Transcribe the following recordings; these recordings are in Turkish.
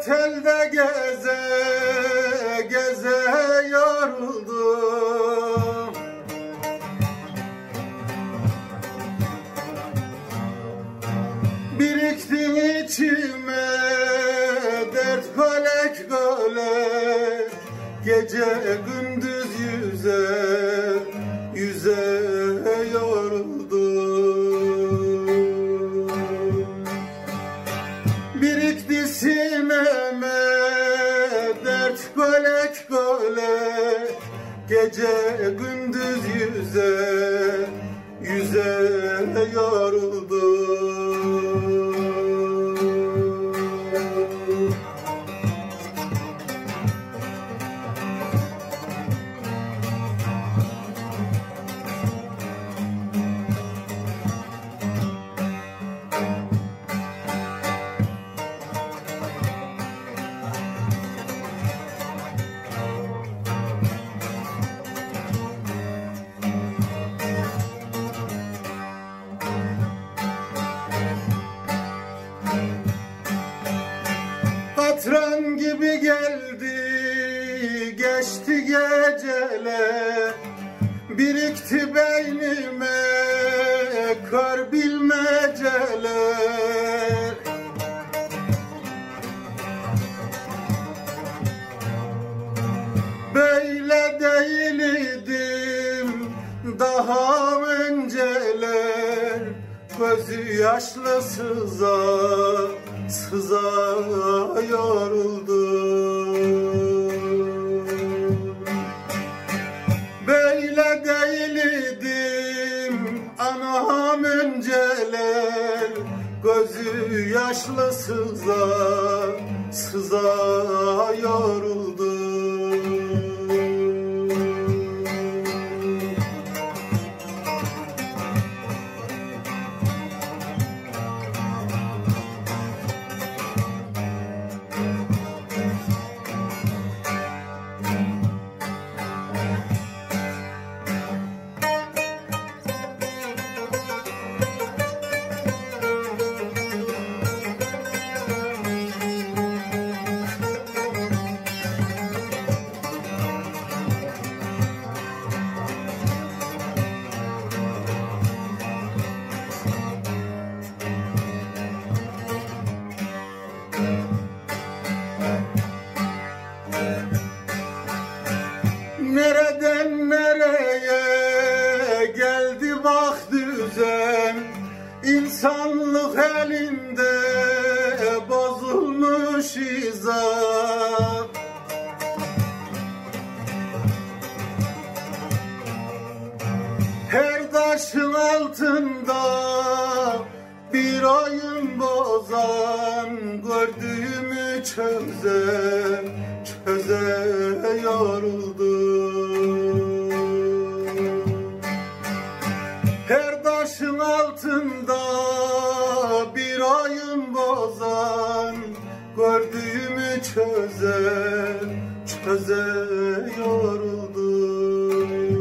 Otelde geze geze yoruldum. Biriktim içime dert kolek kolek, gece gündüz yüze yüze yoruldum. Birikti sineme dert kolek kolek, gece gündüz yüze yüze yoruldum. Katran gibi geldi geçti geceler, birikti beynime kör bilmeceler. Böyle değildim daha önceler, gözü yaşlı sıza sıza yoruldum. Böyle değildim anam önceler, gözü yaşlı sıza sıza yoruldum. Nereden nereye geldi bak düzen, İnsanlık elinde bozulmuş izah. Her taşın altında bir oyun bozan, gördüğümü çöze çöze yoruldum. Her taşın altında bir oyun bozan, gördüğümü çöze çöze yoruldum.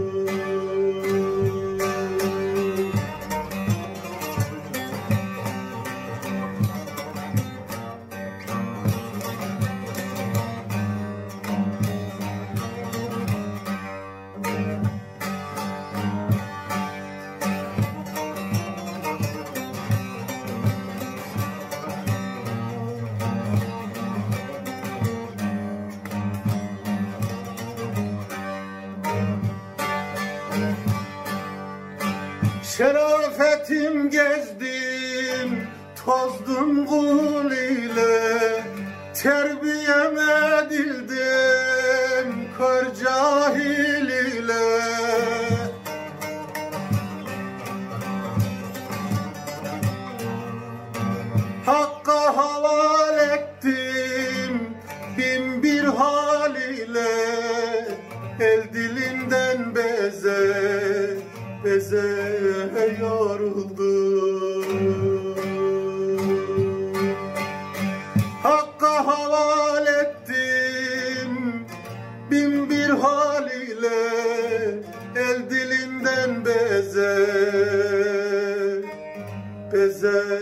Şerafetim gezdim, tozdum kul ile, terbiyem edildim kör cahil ile. Hakka havale ettim bin bir hal ile, el dilinden beze beze yoruldum. Hakka havale ettim bin bir hal ile, el dilinden beze beze